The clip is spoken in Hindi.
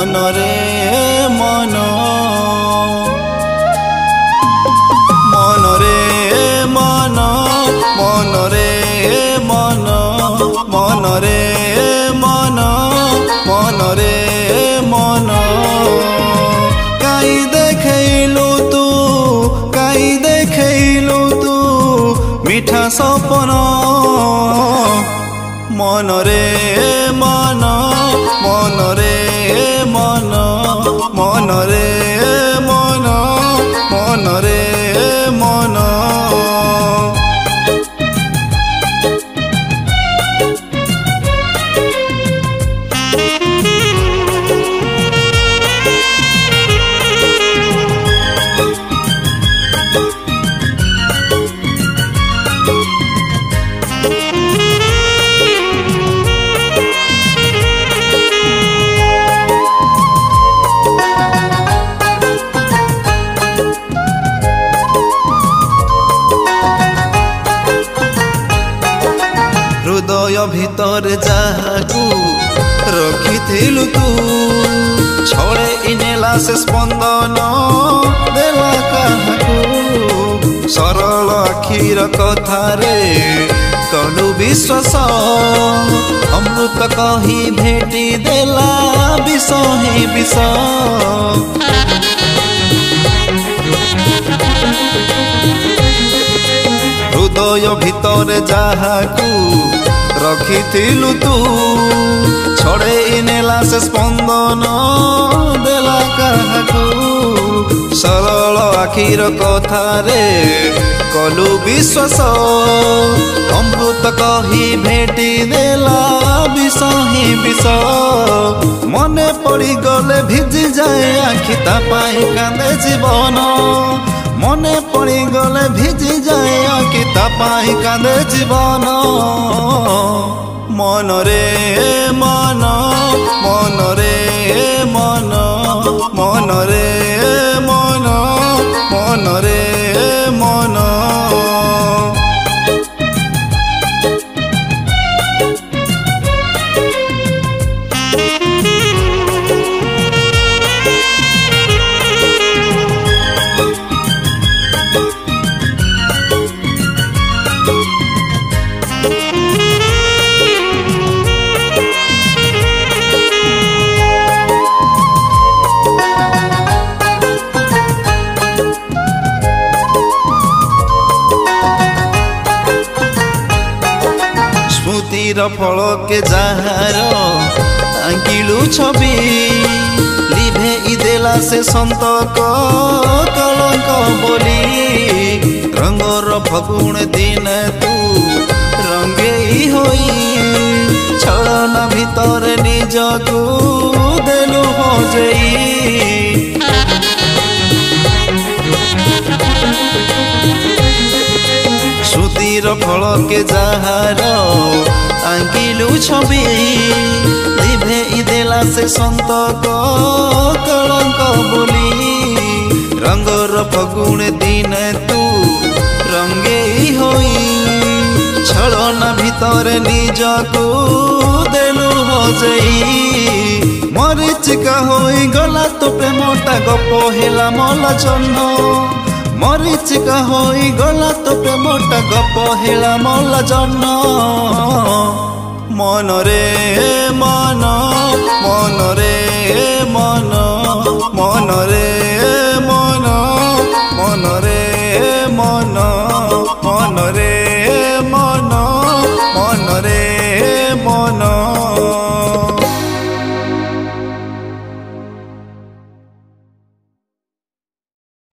रे मन मन रे मन मन रे मन मन रे मन मन रे मन काई देखैलु तू मीठा सपन मन रे मन मन रे मन मन रे मन मन रे मन हृदय भीतर जाकू रखिथिलु तू छड़े इनेला से स्पंदन देला काहाकू सरल आखिर कथारे कलु विश्वास अमृत कही भेटी देला विष ही विष हृदय भीतर जाहाकू रखिथिलु तू छड़े नेला से स्पंदन देला काहाकू सरल आखिर कथारे कलु विश्वास अमृत कही भेटी देला विष ही विष मने पड़ी गले भिजी जाए आखि ता पाई कांदे जीवन मने पड़ी गले भिजी जाए आखि ता पाई कांदे जीवन मन रे मन मन रे मन मन रे मन मन रे मन स्मृतिर फल के जार आंकिलु छवि लिभे इदेला से संतक कलंक बोली रंगर फगुण दिन तू रंगेई होई छलना भीतर निजकू देलु हजेई श्रुतिर फल के जार आंकिलु छवि लिभे इदेला से संतक कलंक बोली रंगर फगुण दिन तू रंगेई होई छलना भीतर निजकू देलु हजेई मरीचिका होई गला तो प्रेमटा गप हेला मला जन्म मरीचिका होई गला तो प्रेमटा गप हेला मला जन्म मन रे मन मन रे मन